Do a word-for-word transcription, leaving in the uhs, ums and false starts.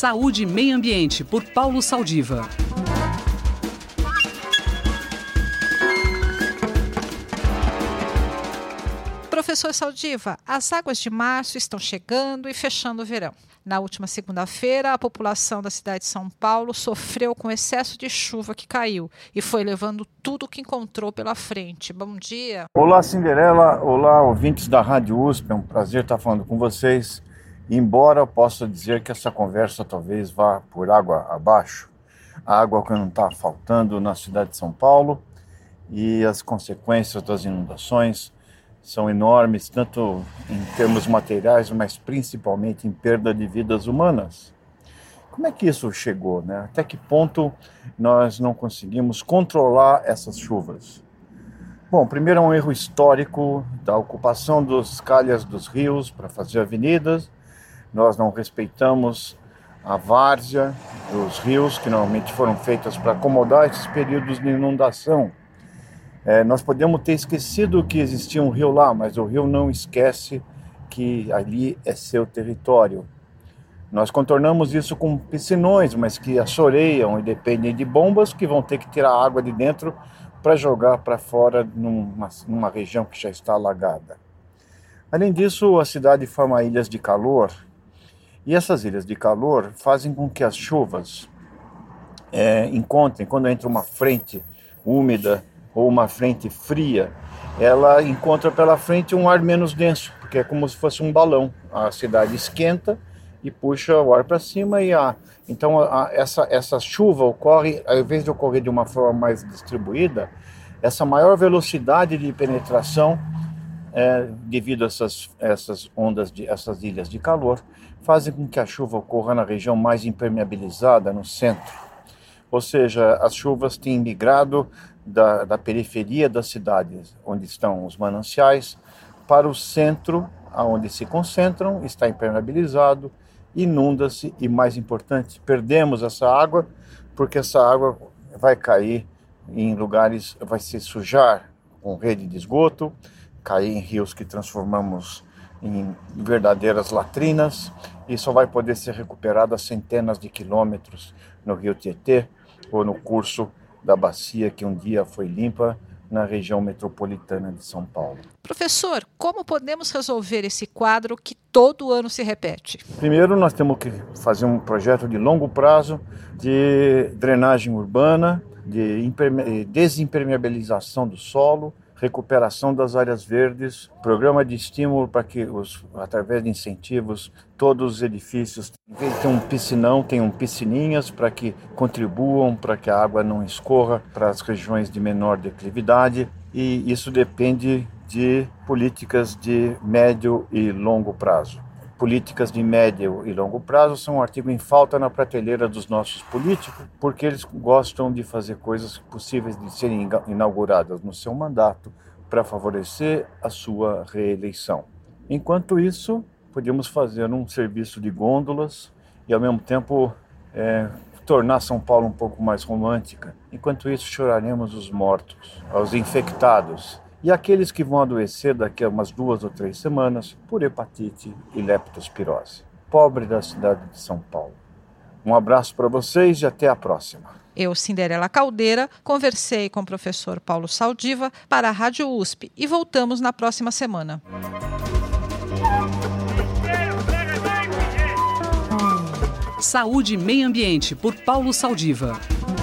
Saúde e Meio Ambiente, por Paulo Saldiva. Professor Saldiva, as águas de março estão chegando e fechando o verão. Na última segunda-feira, a população da cidade de São Paulo sofreu com o excesso de chuva que caiu e foi levando tudo o que encontrou pela frente. Bom dia. Olá, Cinderela. Olá, ouvintes da Rádio U S P. É um prazer estar falando com vocês. Embora eu possa dizer que essa conversa talvez vá por água abaixo, a água que não está faltando na cidade de São Paulo e as consequências das inundações são enormes, tanto em termos materiais, mas principalmente em perda de vidas humanas. Como é que isso chegou, né? Até que ponto nós não conseguimos controlar essas chuvas? Bom, primeiro é um erro histórico da ocupação dos calhas dos rios para fazer avenidas. Nós não respeitamos a várzea dos rios, que normalmente foram feitas para acomodar esses períodos de inundação. É, nós podemos ter esquecido que existia um rio lá, mas o rio não esquece que ali é seu território. Nós contornamos isso com piscinões, mas que assoreiam e dependem de bombas que vão ter que tirar a água de dentro para jogar para fora numa, numa região que já está alagada. Além disso, a cidade forma ilhas de calor, e essas ilhas de calor fazem com que as chuvas é, encontrem, quando entra uma frente úmida ou uma frente fria, ela encontra pela frente um ar menos denso, porque é como se fosse um balão. A cidade esquenta e puxa o ar para cima e a então a, essa essa chuva ocorre, ao invés de ocorrer de uma forma mais distribuída, essa maior velocidade de penetração é, devido a essas essas ondas de essas ilhas de calor fazem com que a chuva ocorra na região mais impermeabilizada, no centro. Ou seja, as chuvas têm migrado da, da periferia das cidades, onde estão os mananciais, para o centro, onde se concentram, está impermeabilizado, inunda-se e, mais importante, perdemos essa água, porque essa água vai cair em lugares, vai se sujar com rede de esgoto, cair em rios que transformamos em verdadeiras latrinas, e só vai poder ser recuperado a centenas de quilômetros no rio Tietê, ou no curso da bacia que um dia foi limpa na região metropolitana de São Paulo. Professor, como podemos resolver esse quadro que todo ano se repete? Primeiro, nós temos que fazer um projeto de longo prazo de drenagem urbana, de imperme- desimpermeabilização do solo, recuperação das áreas verdes, programa de estímulo para que, os, através de incentivos, todos os edifícios, em vez de ter um piscinão, tenham piscininhas para que contribuam para que a água não escorra para as regiões de menor declividade, e isso depende de políticas de médio e longo prazo. Políticas de médio e longo prazo são um artigo em falta na prateleira dos nossos políticos, porque eles gostam de fazer coisas possíveis de serem inauguradas no seu mandato para favorecer a sua reeleição. Enquanto isso, podíamos fazer um serviço de gôndolas e, ao mesmo tempo, é, tornar São Paulo um pouco mais romântica. Enquanto isso, choraremos os mortos, os infectados, e aqueles que vão adoecer daqui a umas duas ou três semanas por hepatite e leptospirose. Pobre da cidade de São Paulo. Um abraço para vocês e até a próxima. Eu, Cinderela Caldeira, conversei com o professor Paulo Saldiva para a Rádio U S P e voltamos na próxima semana. Saúde e Meio Ambiente, por Paulo Saldiva.